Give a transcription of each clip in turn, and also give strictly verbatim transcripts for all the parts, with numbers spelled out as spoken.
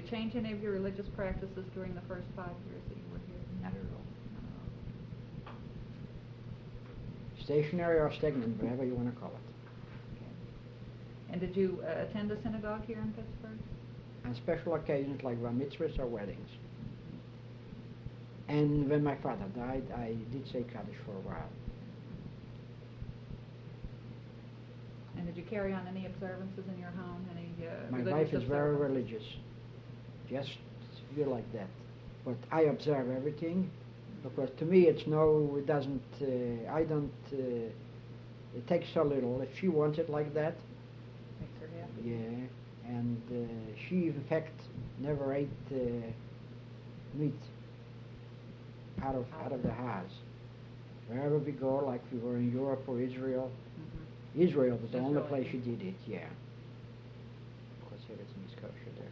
change any of your religious practices during the first five years that you were here? Not at all. Stationary or stagnant, whatever you want to call it. Okay. And did you uh, attend a synagogue here in Pittsburgh? On special occasions like bar mitzvahs or weddings. And when my father died, I did say Kaddish for a while. And did you carry on any observances in your home? Any uh, My religious wife is very observances? religious. Just feel like that. But I observe everything because to me it's no, it doesn't, uh, I don't, uh, it takes so little. If she wants it like that, Makes her happy. yeah. And uh, she in fact never ate uh, meat out of out of the house. Wherever we go, like we were in Europe or Israel, Mm-hmm. Israel was the only Israel, place yeah. she did it, yeah. Of course everything is kosher there.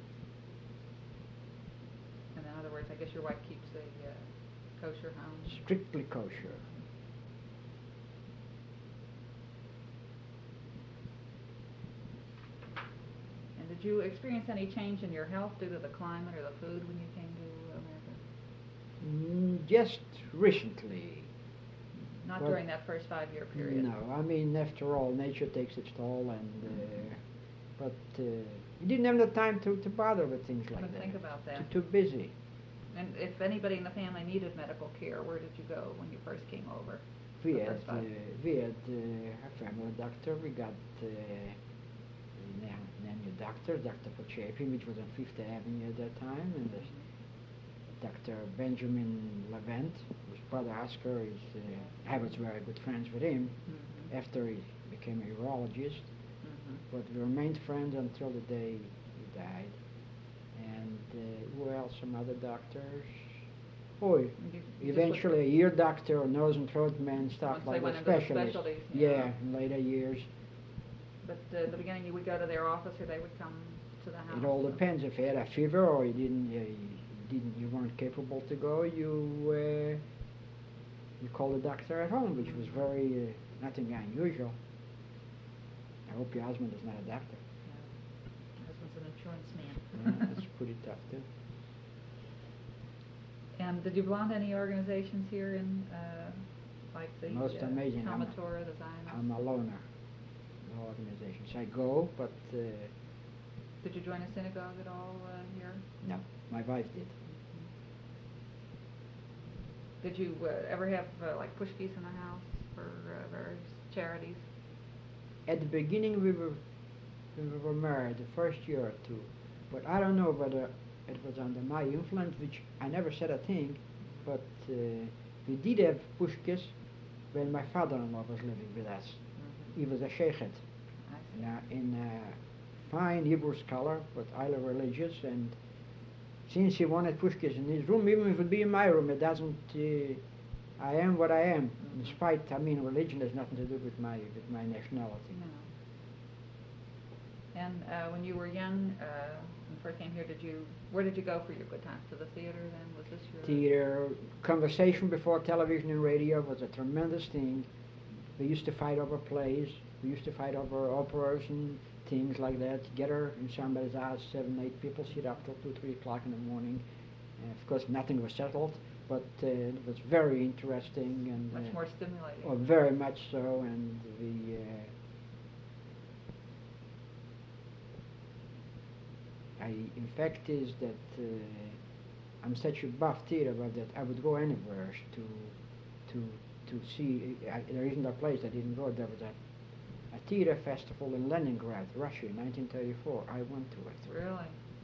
And in other words, I guess your wife keeps a uh, kosher home. Strictly kosher. And did you experience any change in your health due to the climate or the food when you came to America? Mm, just recently. Not Well, during that first five-year period. No, I mean, after all, nature takes its toll, and uh, but uh, you didn't have the time to, to bother with things I like didn't that. think about that. Too, too busy. And if anybody in the family needed medical care, where did you go when you first came over? We The had first uh, five. we had uh, a family doctor. We got uh, a nan- nanny doctor, Doctor Pochepin, which was on Fifth Avenue at that time, and there's Doctor Benjamin Levent, whose brother Oscar is. Uh, I was very good friends with him Mhm. after he became a urologist. Mhm. But we remained friends until the day he died. And uh, who else? Some other doctors. Oh, You- you just eventually a ear doctor, a nose and throat man, stuff Once like they went that. into the Specialist. specialties, Yeah, yeah. in later years. But uh, at the beginning, you would go to their office, or they would come to the house. It all depends. If you had a fever or you didn't, uh, you didn't, you weren't capable to go, you uh, you called the doctor at home, which was very uh, nothing unusual. I hope your husband is not a doctor. Yeah. My husband's an insurance man. Yeah, that's pretty tough too. And did you belong to any organizations here in, uh, like the Most uh, amazing. I'm- Talmud Torah, the Zionists? I'm a loner. No organizations. I go, but uh, Did you join a synagogue at all uh, here? no. My wife did. Did you uh, ever have uh, like pushkis in the house for uh, various charities? At the beginning, we were we were married the first year or two, but I don't know whether it was under my influence, which I never said a thing, but uh, we did have pushkis when my father-in-law was living with us. Mm-hmm. He was a sheikhet, in a, in a fine Hebrew scholar, but highly religious, and since he wanted pushkis in his room, even if it would be in my room, it doesn't. Uh, I am what I am. In Mhm. spite, I mean, religion has nothing to do with my with my nationality. No. And uh, when you were young, uh, when you first came here, did you? Where did you go for your good times? To the theater then? Was this your? Theater, conversation before television and radio was a tremendous thing. We used to fight over plays. We used to fight over operas and things like that. Together in somebody's house, seven, eight people sit up till two, three o'clock in the morning. And of course, nothing was settled, but uh, it was very interesting and Much uh, more stimulating. oh, very much so. And the uh, I, in fact, is that uh, I'm such a buff theater buff that I would go anywhere to to to see. I, there isn't a place I didn't go. There was a a theater festival in Leningrad, Russia, in nineteen thirty-four. I went to it. Really?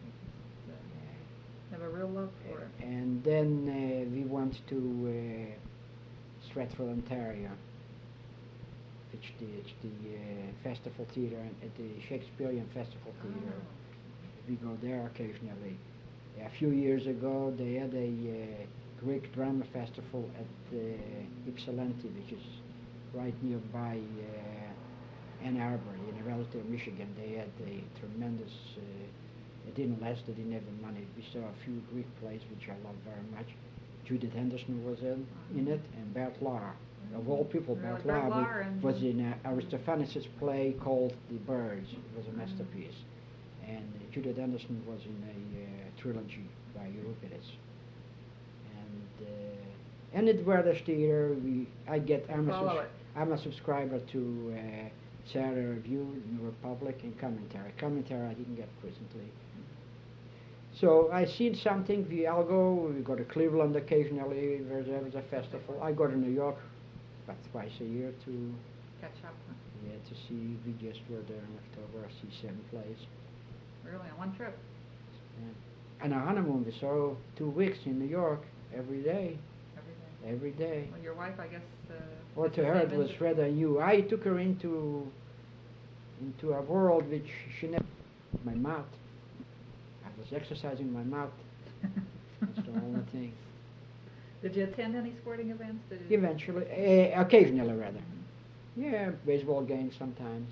Have a real love for it. And then uh, we went to uh, Stratford, Ontario, which the, it's the uh, festival theater at the Shakespearean Festival Theater. Oh. We go there occasionally. A few years ago, they had a uh, Greek drama festival at uh, Ypsilanti, which is right nearby uh, Ann Arbor, in relative Michigan. They had a tremendous. Uh, it didn't last. They didn't have the money. We saw a few Greek plays, which I love very much. Judith Henderson was in, in it, and Bert Lahr. Of all people, Really? Bert Bert Lahr Lahr and- was in uh, Aristophanes' play called The Birds. It was a masterpiece. and Judith Anderson was in a uh, trilogy by Euripides. And uh, and at Werther's Theater, we I get I'm a, Follow subs- it. I'm a subscriber to uh, Saturday Review, New Republic, and Commentary. Commentary I didn't get presently. So I see something. We I'll go. We go to Cleveland occasionally. There's there's a festival. I go to New York about twice a year to Catch up. Huh? yeah to see. We just were there in October. I see seven plays. Really, on one trip. Yeah. And our honeymoon, we saw two weeks in New York every day, Every day. every day. Well, your wife, I guess. Uh, Well, has to the her same it was interest. rather new. I took her into into a world which she never. My mouth. I was exercising my mouth. That's the only thing. Did you attend any sporting events? Did you? Eventually, uh, occasionally rather. Mhm. Yeah, baseball games sometimes.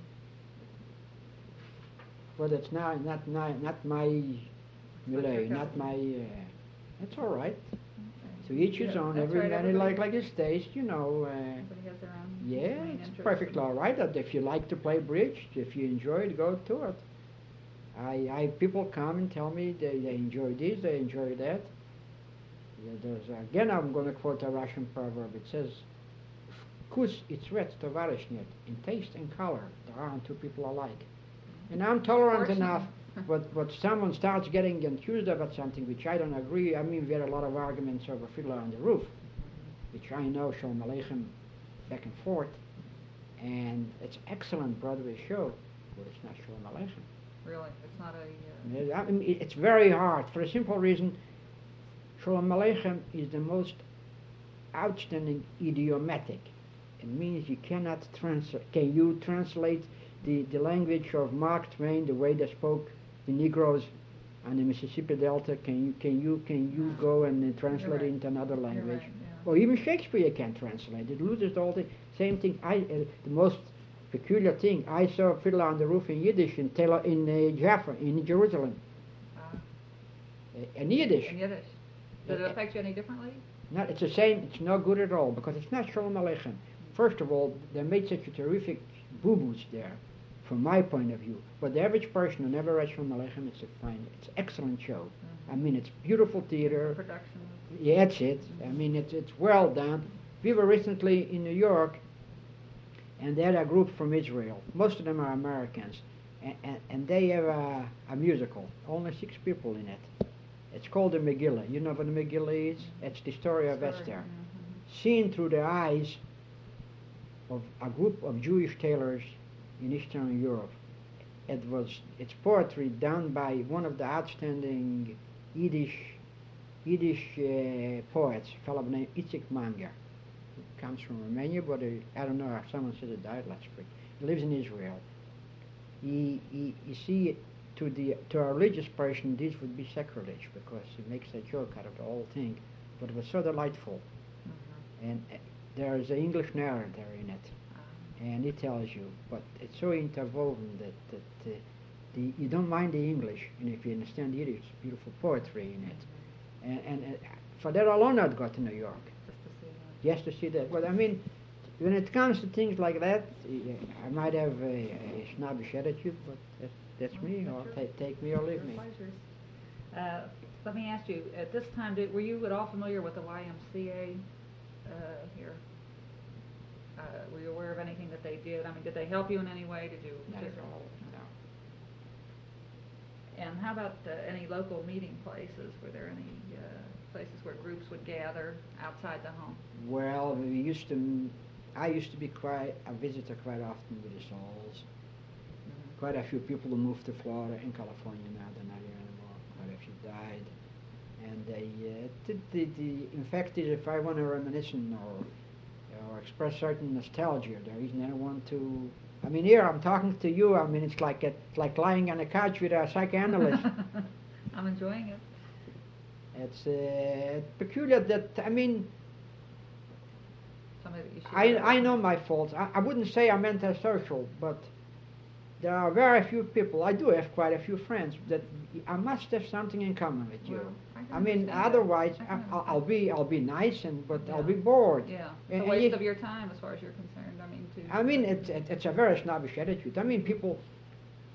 But it's not not not, not my Not your melee, cup not of my. tea. Uh, that's all right. Okay. To each his Yeah, own. that's Every right, man everybody- like like his taste, you know. Uh, Everybody has their own. yeah, main it's interest perfectly and- all right. That if you like to play bridge, if you enjoy it, go to it. I, I people come and tell me they, they enjoy this, they enjoy that. Yeah, there's, again, I'm going to quote a Russian proverb. It says, "Вкус и цвет товарищ нет. In taste and color, there aren't two people alike." And I'm tolerant Fortunate. enough, but but someone starts getting enthused about something which I don't agree. I mean, we had a lot of arguments over Fiddler on the Roof, which I know Shalom Aleichem back and forth, and it's an excellent Broadway show, but it's not Shalom Aleichem. Really, it's not a. Uh, Yeah, I mean, it- it's very hard for a simple reason. Shalom Aleichem is the most outstanding idiomatic. It means you cannot translate. Can you translate the, the language of Mark Twain, the way they spoke the Negroes on the Mississippi Delta? Can you can you can you No. go and uh, translate right. it into another You're language? right, yeah. Or even Shakespeare can't translate it. Loses the whole thing. Same thing. I uh, the most peculiar thing. I saw Fiddler on the Roof in Yiddish in Tel in uh, Jaffa in Jerusalem. uh, Uh, in Yiddish. in Yiddish. Did it Uh, affect you any differently? No, it's the same. It's no good at all because it's not Shalom Aleichem. First of all, they made such a terrific boo-boos there, from my point of view. But the average person who never read Shalom Aleichem, it's a fine, it's an excellent show. Mhm. I mean, it's beautiful theater. Production. was- Yeah, that's it. I mean, it's it's well done. We were recently in New York, and they had a group from Israel. Most of them are Americans, and, and, and they have a, a musical. Only six people in it. It's called the Megillah. You know what the Megillah is? It's the story of Story, Esther, mhm. seen through the eyes of a group of Jewish tailors in Eastern Europe. It was it's poetry done by one of the outstanding Yiddish Yiddish uh, poets, a fellow named Itzik Manger. He comes from Romania, but uh, I don't know if someone said he died last spring. He lives in Israel. He, he, you see, to the to a religious person, this would be sacrilege because he makes a joke out of the whole thing. But it was so delightful, Mhm. and uh, there is an English narrator in it, Ah. and it tells you. But it's so interwoven that that uh, the, you don't mind the English, and if you understand Yiddish, it's beautiful poetry in it. And, and uh, for that alone, I'd go to New York Just to see. uh, just to see that. But I mean, when it comes to things like that, uh, I might have a, a snobbish attitude, but that's, that's Well, me. that's Or your- ta- take me or leave your me. pleasures. Uh, let me ask you, at this time, did, were you at all familiar with the Y M C A uh, here? Uh, were you aware of anything that they did? I mean, did they help you in any way? Did you? Not just- at all. No. And how about uh, any local meeting places? Were there any uh, places where groups would gather outside the home? Well, we used to. m- I used to be quite a visitor quite often with the Souls. Quite a few people who moved to Florida and California now. They're not here anymore. Quite a few died, and they. Uh, the, the, the, in fact, if I want to reminisce or or express certain nostalgia, there isn't anyone to. I mean, here I'm talking to you. I mean, it's like a, it's like lying on a couch with a psychoanalyst. I'm enjoying it. It's uh, peculiar that I mean. Somebody that you should I, know. I know my faults. I, I wouldn't say I'm antisocial, but there are very few people. I do have quite a few friends that I must have something in common with you. Well, I can I mean, understand that. otherwise, I I, can I'll, I'll understand. be I'll be nice, and but I'll Yeah. be bored. Yeah, it's And- a and waste you- of your time as far as you're concerned. I mean, to. I mean, it's it, it's a very snobbish attitude. I mean, people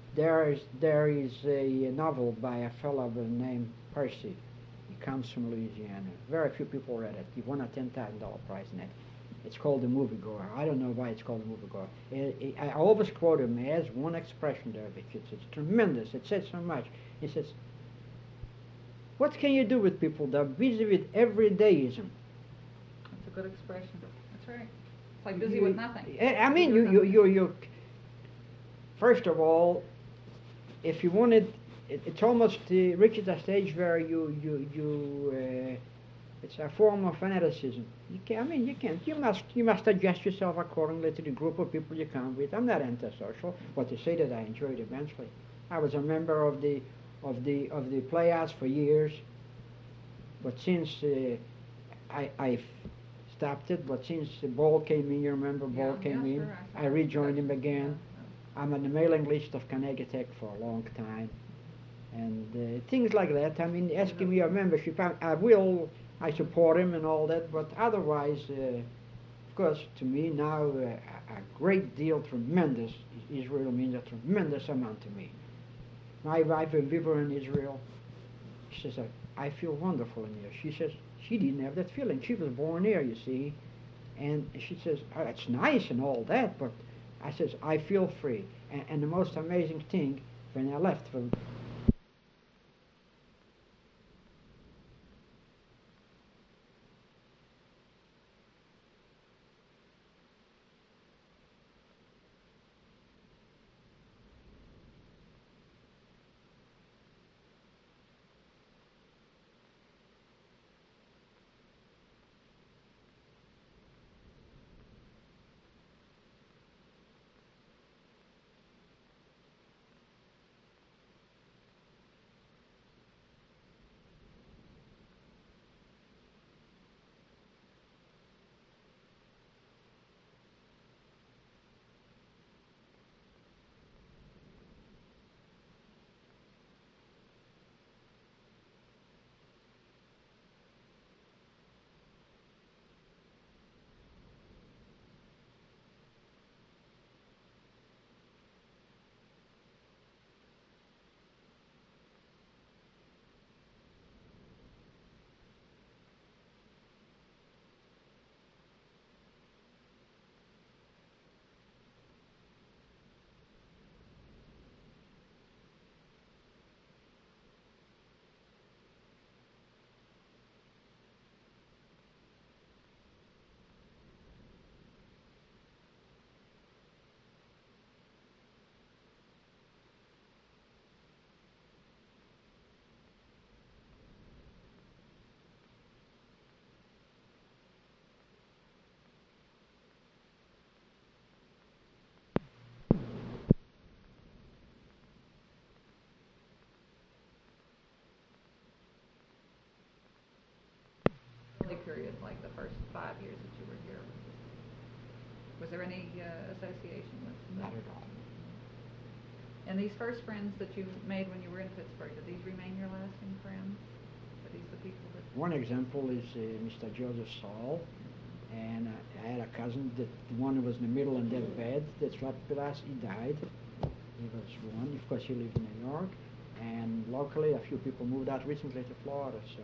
There is there is a novel by a fellow by the name Percy. He comes from Louisiana. Very few people read it. He won a ten thousand dollar prize in it. It's called The Moviegoer. I don't know why it's called The Moviegoer. It, it, I always quote him. He has one expression there, which it's, it's tremendous. It says so much. He says, "What can you do with people that are busy with everydayism?" That's a good expression. That's right. It's like busy with nothing. I I mean, Busy you, with you, nothing. you, you. First of all, if you wanted, it, it's almost uh, reached a stage where you, you, you. Uh, it's a form of fanaticism. You can, I mean, you can't. You must, you must adjust yourself accordingly to the group of people you come with. I'm not antisocial, but to say that I enjoyed it immensely. I was a member of the, of the, of the Playhouse for years, but since uh, I, I've stopped it, but since the Ball came in, you remember Ball Yeah, came yeah, in, sure, I rejoined him Yeah, again. yeah. I'm on the mailing list of Connecticut for a long time, and uh, things like that. I mean, asking me a membership, I, I will, I support him and all that, but otherwise, uh, of course, to me now, uh, a a great deal, tremendous, Israel means a tremendous amount to me. My wife, we were in Israel. She says, I feel wonderful in here. She says, she didn't have that feeling. She was born here, you see. And she says, oh, it's nice and all that, but I says, I feel free. And, and the most amazing thing, when I left for Early period, like the first five years that you were here. Was there any uh, association with? not at all. And these first friends that you made when you were in Pittsburgh, did these remain your lasting friends? Are these the people that? One example is uh, Mister Joseph Saul, and uh, I had a cousin, that the one who was in the middle in that bed that slept with us. He died. He was one. Of course, he lived in New York, and locally, a few people moved out recently to Florida. So,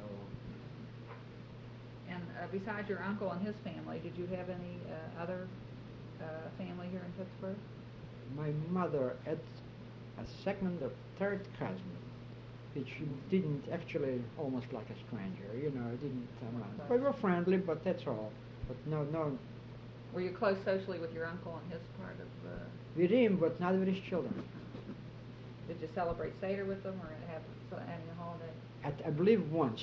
And uh, besides your uncle and his family, did you have any uh, other uh, family here in Pittsburgh? my mother had a second or third cousin, which didn't actually, almost like a stranger, you know, didn't. Um, we were friendly, but that's all. But no, no, Were you close socially with your uncle and his part of? Uh, with him, but not with his children. did you celebrate Seder with them, or have so- any holiday? At, I believe once.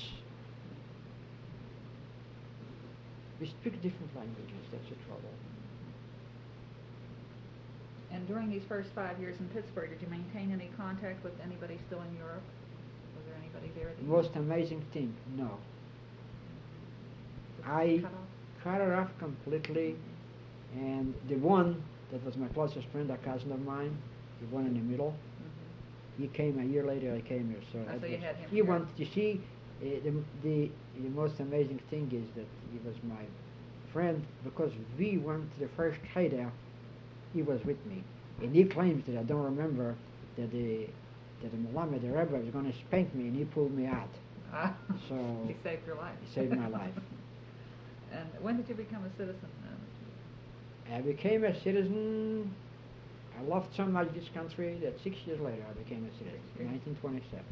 We speak different languages. That's the trouble. And during these first five years in Pittsburgh, did you maintain any contact with anybody still in Europe? Was there anybody there? That The you- most amazing thing, no. was I cut off? cut her off completely, and the one that was my closest friend, a cousin of mine, the one in the middle, Mhm. he came a year later. I came here, so, Oh, that so you was- had him he here. wanted. You see, uh, the, the the most amazing thing is that he was my friend because we went to the first hideout. He was with me, and he claims that I don't remember that the that the Melamed the Rebbe was going to spank me, and he pulled me out. Ah, So he saved your life. He saved my life. And when did you become a citizen? Then? I became a citizen. I loved so much this country that six years later I became a citizen, in nineteen twenty-seven.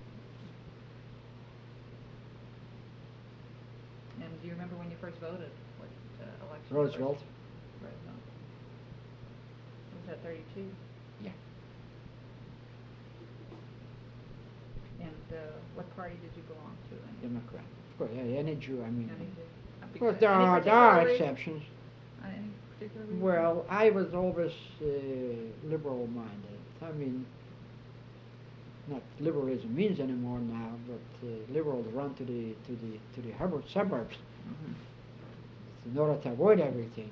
And do you remember when you first voted? What uh, election? Roosevelt. Roosevelt. Was that thirty-two? Yeah. And uh, what party did you belong to? Any? Democrat. Of course, yeah, any Jew, I mean. Any Jew? Of course, there are, there are exceptions. Uh, any particular reason? Well, I was always uh, liberal-minded. I mean, not liberalism means anymore now, but uh, liberals run to the to the to the hub- suburbs Mm-hmm. in order to avoid everything.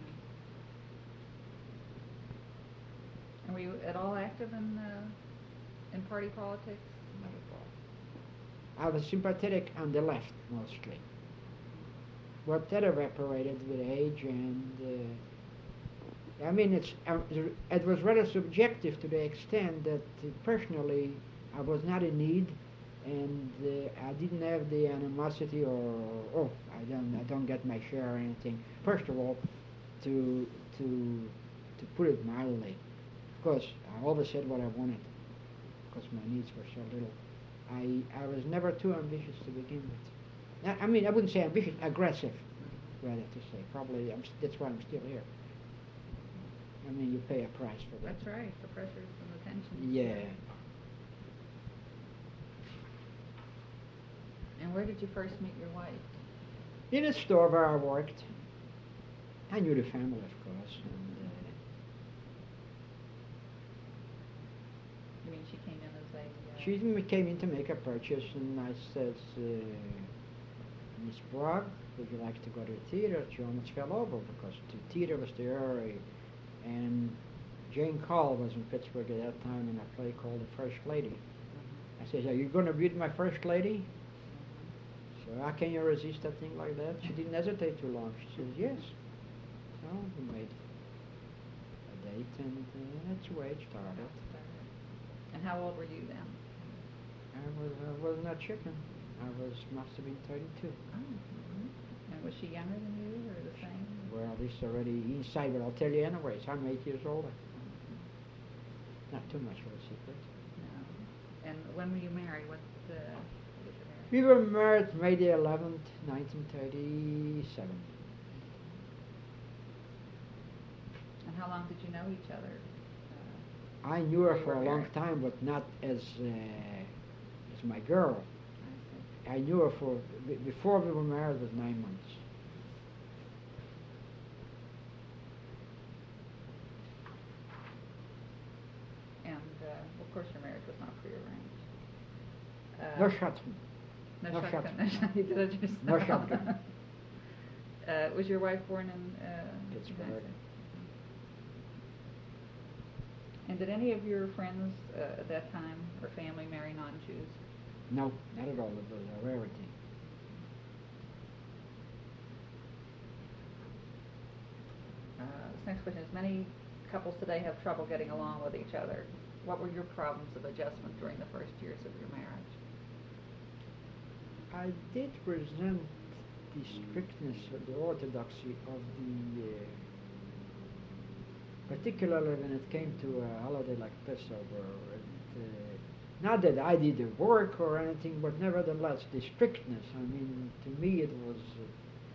Yeah. And were you at all active in uh, in party politics? Not at all. I was sympathetic on the left mostly, but that evaporated with age, and uh, I mean, it's uh, it was rather subjective to the extent that uh, personally I was not in need, and uh, I didn't have the animosity or oh I don't I don't get my share or anything. First of all, to to to put it mildly, because I always said what I wanted, because my needs were so little. I I was never too ambitious to begin with. I, I mean, I wouldn't say ambitious, aggressive, rather to say. Probably I'm, that's why I'm still here. I mean, you pay a price for that. That's right, the pressures and the tensions. Yeah. And where did you first meet your wife? In a store where I worked. I knew the family, of course. And, uh, You mean she came in as a... Uh, she m- came in to make a purchase, and I says, uh, Miss Bragg, would you like to go to the theater? She almost fell over because the theater was there, uh, and Jane Call was in Pittsburgh at that time in a play called The First Lady. I says, are you going to read My First Lady? So how can you resist a thing like that? She didn't hesitate too long. She says, yes. So we made a date, and uh, that's the way it started. And how old were you then? I was I was not chicken. I was must have been thirty-two. Oh, mhm. And was she younger than you, or the same? Well, this is already inside, but I'll tell you anyways. I'm eight years older. Not too much of a secret. No. And when were you married? What uh, was your marriage? We were married May the eleventh, nineteen thirty-seven. And how long did you know each other? Uh, I knew her before for you a were long married? time, but not as uh, as my girl. I see. I knew her for b- before we were married was nine months. And uh, of course, your marriage was not prearranged. Uh, No shotgun. No, no shotgun. shotgun. You did it yourself. No shotgun. uh, was your wife born in uh, Pittsburgh. United States? And did any of your friends uh, at that time or family marry non-Jews? No, not at all. It was a rarity. Uh, this next question is, many couples today have trouble getting along with each other. What were your problems of adjustment during the first years of your marriage? I did resent the strictness of the orthodoxy of the, uh, particularly when it came to a holiday like Passover. It, uh, not that I did the work or anything, but nevertheless the strictness. I mean, to me it was. Uh,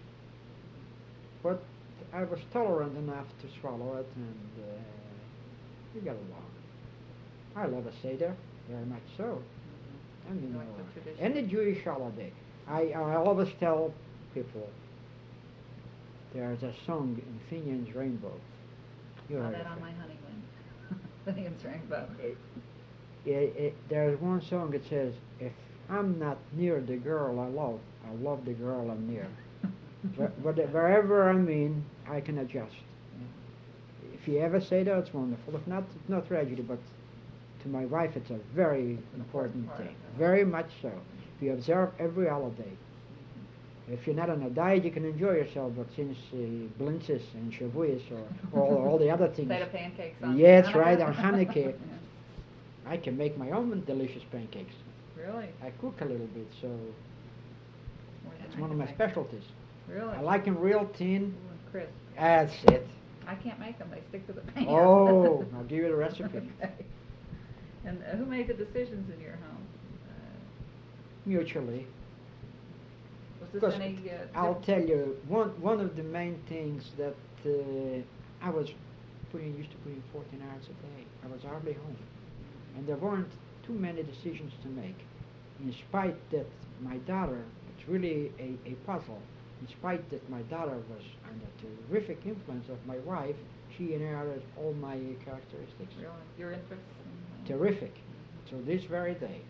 but I was tolerant enough to swallow it, and uh, we got along. I love a Seder, very much so. I mean, You like the uh, tradition? any Jewish holiday. I, I always tell people there's a song in Finian's Rainbow. You Saw heard that of on it. my honeymoon. Finian's Rainbow. It, it, it, there's one song that says, if I'm not near the girl I love, I love the girl I'm near. but, but wherever I'm in, I can adjust. If you ever say that, it's wonderful. If not, it's no tragedy, but to my wife, it's a very important part thing. of it. Very much so. We observe every holiday. If you're not on a diet, you can enjoy yourself, but since uh, Blintzes and Shavuos or all, all the other things. Seder pancakes on Yeah, that's Hanukkah? right, on Hanukkah. Yeah. I can make my own delicious pancakes. Really? I cook a little bit, so More than it's I one of can my make. specialties. Really? I like them real thin. Ooh, and crisp. That's it. I can't make them. They stick to the pan. Oh, I'll give you the recipe. Okay. And uh, who made the decisions in your home? Uh, Mutually. was this Because any? Uh, I'll diff- tell you, one one of the main things that uh, I was putting used to putting fourteen hours a day. I was hardly home, and there weren't too many decisions to make. In spite that my daughter, it's really a, a puzzle. In spite that my daughter was under terrific influence of my wife, she inherited all my characteristics. Really? Your interests? In, uh, Terrific. So this very day.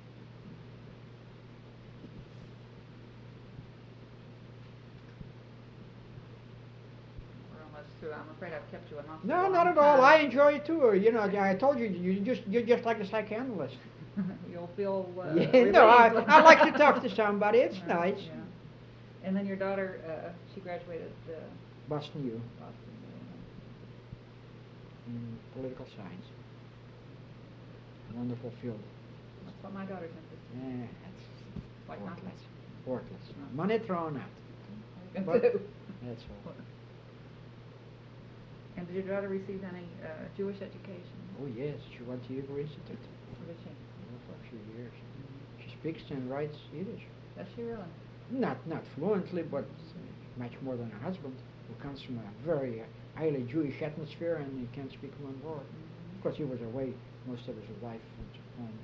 We're almost through. I'm afraid I've kept you an awful No, long not at all. time. I enjoy it too. You know, I told you, you just you're just like a psychoanalyst. You'll feel. Uh, Yeah, no, I, relieved. I like to talk to somebody. It's Yeah, nice. yeah. And then your daughter, uh, she graduated uh, Boston U Boston. in political science. Wonderful field. That's what my daughter's interested in. Yeah, that's Like worthless. nothing. Worthless. No. Money thrown out. What But are you gonna do? that's all. And did your daughter receive any uh, Jewish education? Oh yes, she went to Hebrew Institute Or did she? oh, for a few years. She speaks and writes Yiddish. Does she really? Not not fluently, but much more than her husband, who comes from a very uh, highly Jewish atmosphere, and he can't speak one word. Of course, he was away most of his life from home.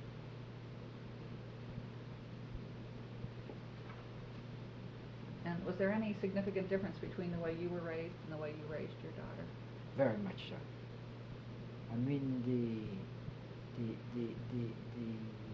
And was there any significant difference between the way you were raised and the way you raised your daughter? Very much so. I mean the the the the, the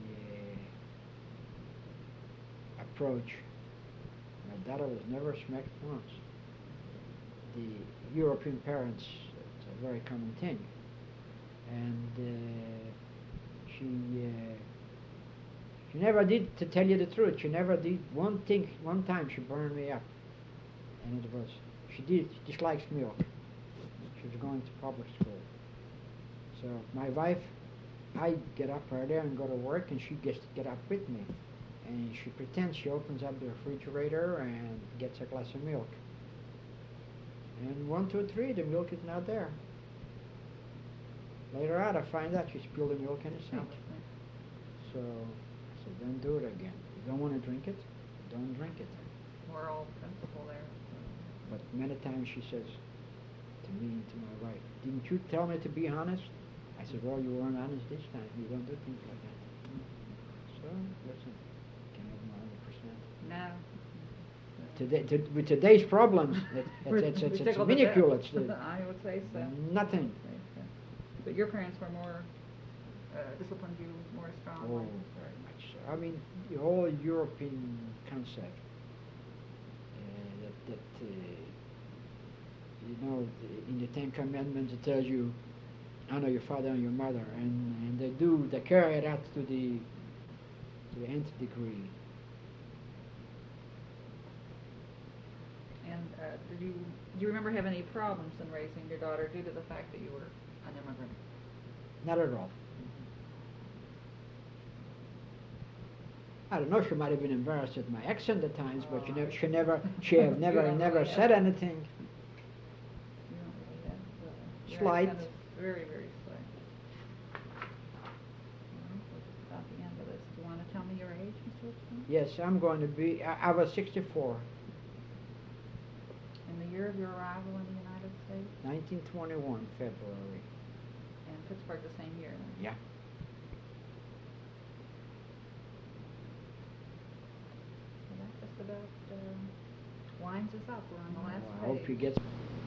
uh, approach. My daughter was never smacked once. The European parents, it's a very common thing, and uh, she uh, she never did. To tell you the truth, she never did one thing. One time she burned me up, and it was she did. She dislikes milk. She was going to public school. So my wife, I get up earlier and go to work, and she gets to get up with me. And she pretends she opens up the refrigerator and gets a glass of milk. And one, two, three, the milk is not there. Later on, I find out she spilled the milk in the sink. So I said, don't do it again. You don't want to drink it, don't drink it. Moral principle there. But many times she says to me and to my wife, didn't you tell me to be honest? I said, well, you weren't honest this time. You don't do things like that. So, listen, can have one hundred percent. No. Today, to, with today's problems, it, We're- it's, it's, we it's, tickle it's the death. minuscule. It's the, I would say so. nothing. I would say so. But your parents were more, uh, disciplined you more strongly. Oh, very much so. I mean, the whole European concept uh, that, that uh, you know, the, in the Ten Commandments it tells you honor your father and your mother, and, and they do, they carry it out to the to the nth degree. And uh, did you do you remember having any problems in raising your daughter due to the fact that you were an immigrant? Not at all. I don't know. She might have been embarrassed at my accent at times, but she Oh. never, she never, she have You never, don't never really said have- anything. You don't really have, uh, your Slight. accent is very, very slight. Well, we're just about the end of this. Do you want to tell me your age, Mister Richardson? Yes, I'm going to be. I, I was sixty-four, And the year of your arrival in the United States? nineteen twenty-one, February. And Pittsburgh the same year then? Yeah. Well, that just about uh, winds us up. We're on the last Well, I page. hope you get